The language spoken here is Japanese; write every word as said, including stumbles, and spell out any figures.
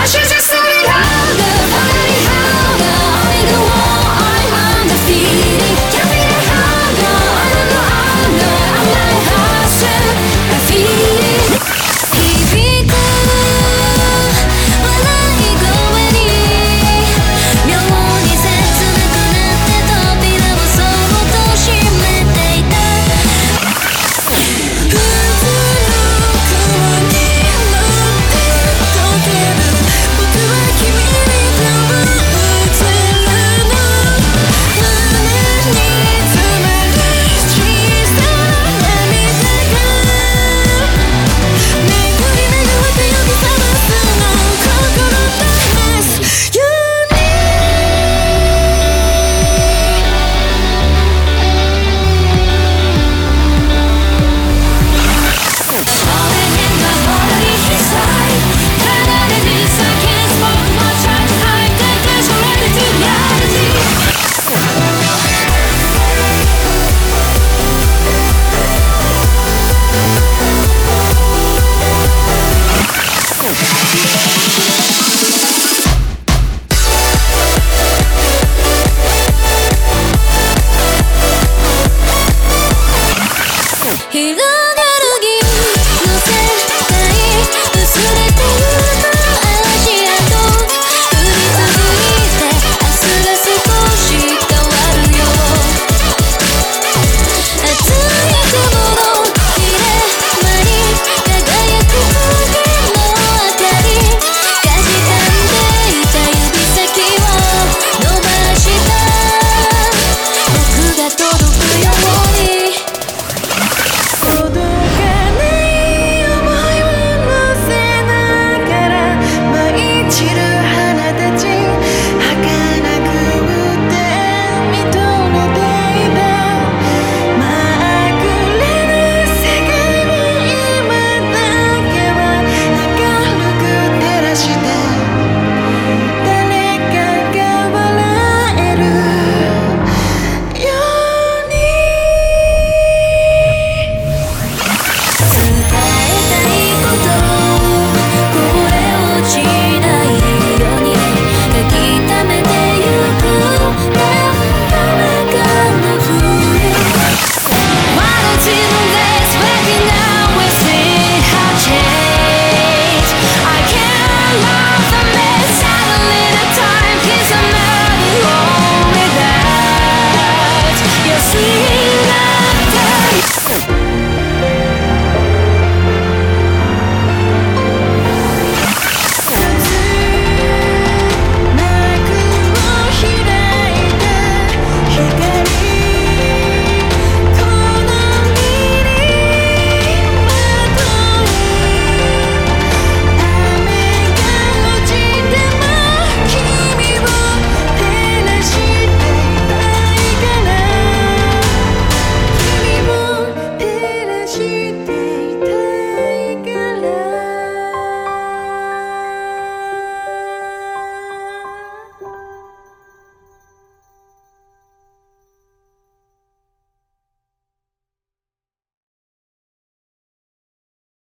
should just let it harder, find it harder. Only the war, I'm undefeated. Can't be it harder, under, under. I'm like hustle, I feel it. 響く笑い声に妙に切なくなって扉をそっと閉めていた。普通の川に乗って溶ける僕は君に多分映るの。胸に詰まる小さな涙が巡り巡って呼び覚ますの心試すように。Falling in my body inside. Turning these seconds for my time. I think there's already to reality.